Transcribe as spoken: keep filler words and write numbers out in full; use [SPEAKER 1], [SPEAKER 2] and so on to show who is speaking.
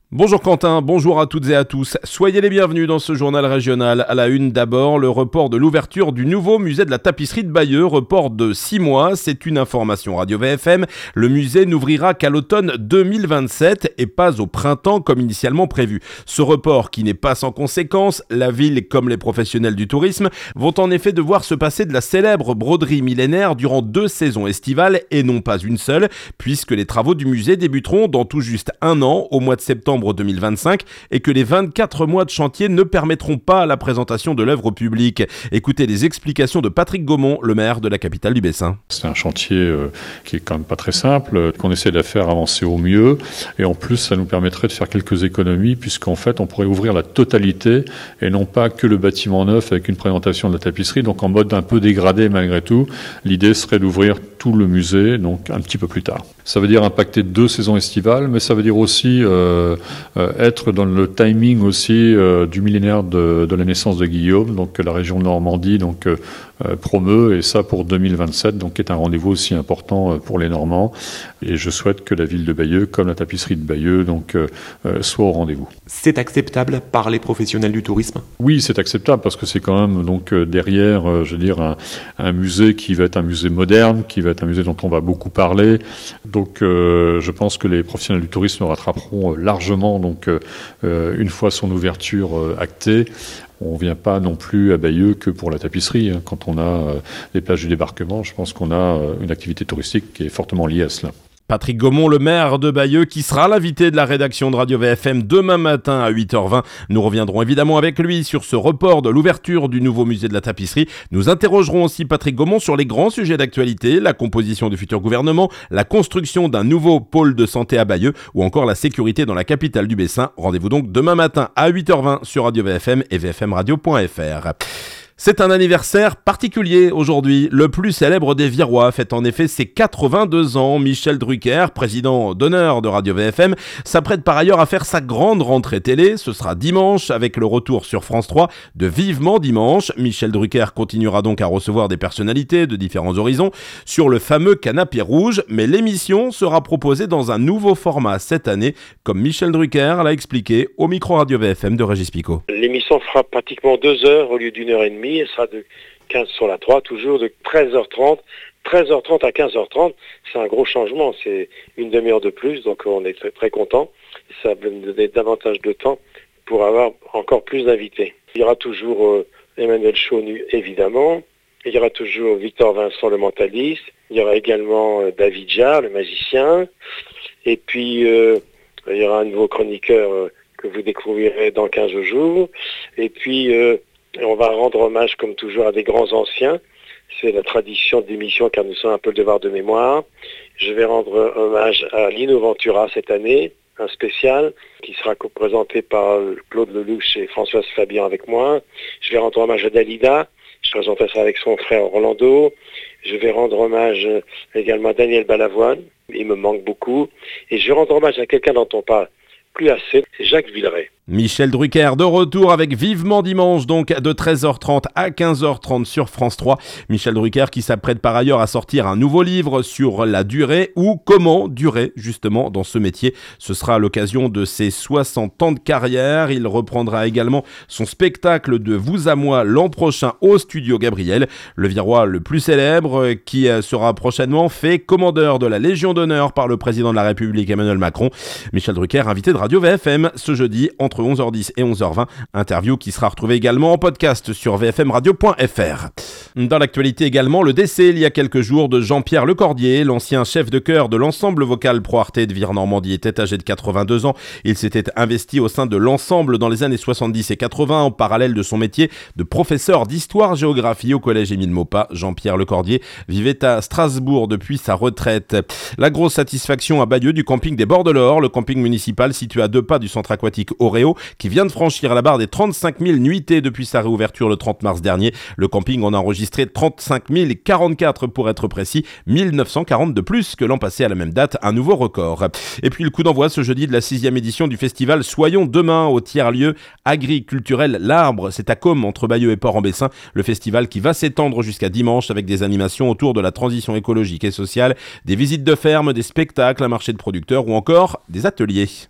[SPEAKER 1] Bonjour Quentin, bonjour à toutes et à tous. Soyez les bienvenus dans ce journal régional. À la une d'abord, le report de l'ouverture du nouveau musée de la tapisserie de Bayeux, report de six mois. C'est une information Radio V F M. Le musée n'ouvrira qu'à l'automne deux mille vingt-sept et pas au printemps comme initialement prévu. Ce report qui n'est pas sans conséquence, la ville comme les professionnels du tourisme vont en effet devoir se passer de la célèbre broderie millénaire durant deux saisons estivales et non pas une seule, puisque les travaux du musée débuteront dans tout juste un an, au mois de septembre deux mille vingt-cinq, et que les vingt-quatre mois de chantier ne permettront pas la présentation de l'œuvre au public. Écoutez les explications de Patrick Gaumont, le maire de la capitale du Bessin.
[SPEAKER 2] C'est un chantier euh, qui est quand même pas très simple, qu'on essaie de la faire avancer au mieux, et en plus ça nous permettrait de faire quelques économies, puisqu'en fait on pourrait ouvrir la totalité, et non pas que le bâtiment neuf avec une présentation de la tapisserie, donc en mode un peu dégradé malgré tout. L'idée serait d'ouvrir tout le musée, donc un petit peu plus tard. Ça veut dire impacter deux saisons estivales, mais ça veut dire aussi euh, euh, être dans le timing aussi euh, du millénaire de, de la naissance de Guillaume, donc la région de Normandie donc euh, promeut, et ça pour deux mille vingt-sept, donc qui est un rendez-vous aussi important pour les Normands. Et je souhaite que la ville de Bayeux, comme la tapisserie de Bayeux, donc euh, soit au rendez-vous.
[SPEAKER 3] C'est acceptable par les professionnels du tourisme ?
[SPEAKER 2] Oui, c'est acceptable parce que c'est quand même donc derrière, euh, je veux dire, un, un musée qui va être un musée moderne, qui va être un musée dont on va beaucoup parler. Donc, euh, je pense que les professionnels du tourisme rattraperont largement donc euh, une fois son ouverture euh, actée. On ne vient pas non plus à Bayeux que pour la tapisserie. Quand on a euh, les plages du débarquement, je pense qu'on a euh, une activité touristique qui est fortement liée à cela.
[SPEAKER 1] Patrick Gaumont, le maire de Bayeux, qui sera l'invité de la rédaction de Radio V F M demain matin à huit heures vingt. Nous reviendrons évidemment avec lui sur ce report de l'ouverture du nouveau musée de la tapisserie. Nous interrogerons aussi Patrick Gaumont sur les grands sujets d'actualité, la composition du futur gouvernement, la construction d'un nouveau pôle de santé à Bayeux ou encore la sécurité dans la capitale du Bessin. Rendez-vous donc demain matin à huit heures vingt sur Radio V F M et v f m radio point f r. C'est un anniversaire particulier aujourd'hui. Le plus célèbre des Virois fête en effet ses quatre-vingt-deux ans. Michel Drucker, président d'honneur de Radio V F M, s'apprête par ailleurs à faire sa grande rentrée télé. Ce sera dimanche avec le retour sur France trois de Vivement Dimanche. Michel Drucker continuera donc à recevoir des personnalités de différents horizons sur le fameux canapé rouge. Mais l'émission sera proposée dans un nouveau format cette année, comme Michel Drucker l'a expliqué au micro Radio V F M de Régis Picot.
[SPEAKER 4] L'émission fera pratiquement deux heures au lieu d'une heure et demie. Elle sera de quinze sur la trois, toujours de treize heures trente. treize heures trente à quinze heures trente, c'est un gros changement, c'est une demi-heure de plus, donc on est très, très content. Ça va nous donner davantage de temps pour avoir encore plus d'invités. Il y aura toujours euh, Emmanuel Chaunu, évidemment. Il y aura toujours Victor Vincent, le mentaliste. Il y aura également euh, David Jarre, le magicien. Et puis, euh, il y aura un nouveau chroniqueur euh, que vous découvrirez dans quinze jours. Et puis... Euh, Et on va rendre hommage, comme toujours, à des grands anciens. C'est la tradition de l'émission, car nous sommes un peu le devoir de mémoire. Je vais rendre hommage à Lino Ventura cette année, un spécial, qui sera présenté par Claude Lelouch et Françoise Fabian avec moi. Je vais rendre hommage à Dalida. Je présenterai ça avec son frère Orlando. Je vais rendre hommage également à Daniel Balavoine. Il me manque beaucoup. Et je vais rendre hommage à quelqu'un dont on parle plus assez, c'est Jacques Villeray.
[SPEAKER 1] Michel Drucker de retour avec Vivement Dimanche, donc de treize heures trente à quinze heures trente sur France trois. Michel Drucker qui s'apprête par ailleurs à sortir un nouveau livre sur la durée ou comment durer justement dans ce métier. Ce sera à l'occasion de ses soixante ans de carrière. Il reprendra également son spectacle de Vous à moi l'an prochain au Studio Gabriel. Le Virois le plus célèbre qui sera prochainement fait commandeur de la Légion d'honneur par le président de la République Emmanuel Macron. Michel Drucker, invité de Radio V F M ce jeudi entre onze heures dix et onze heures vingt. Interview qui sera retrouvée également en podcast sur v f m radio point f r. Dans l'actualité également, le décès il y a quelques jours de Jean-Pierre Lecordier, l'ancien chef de chœur de l'ensemble vocal Pro Arte de Vire-Normandie, était âgé de quatre-vingt-deux ans. Il s'était investi au sein de l'ensemble dans les années soixante-dix et quatre-vingts en parallèle de son métier de professeur d'histoire-géographie au collège Émile Maupas. Jean-Pierre Lecordier vivait à Strasbourg depuis sa retraite. La grosse satisfaction à Bayeux du camping des Bords de l'Or, le camping municipal situé à deux pas du centre aquatique Oreo, qui vient de franchir la barre des trente-cinq mille nuitées depuis sa réouverture le trente mars dernier. Le camping en a enregistré trente-cinq mille quarante-quatre pour être précis, mille neuf cent quarante de plus que l'an passé à la même date, un nouveau record. Et puis le coup d'envoi ce jeudi de la sixième édition du festival Soyons demain au tiers-lieu agriculturel L'Arbre. C'est à Côme entre Bayeux et Port-en-Bessin. Le festival qui va s'étendre jusqu'à dimanche avec des animations autour de la transition écologique et sociale, des visites de ferme, des spectacles, un marché de producteurs ou encore des ateliers.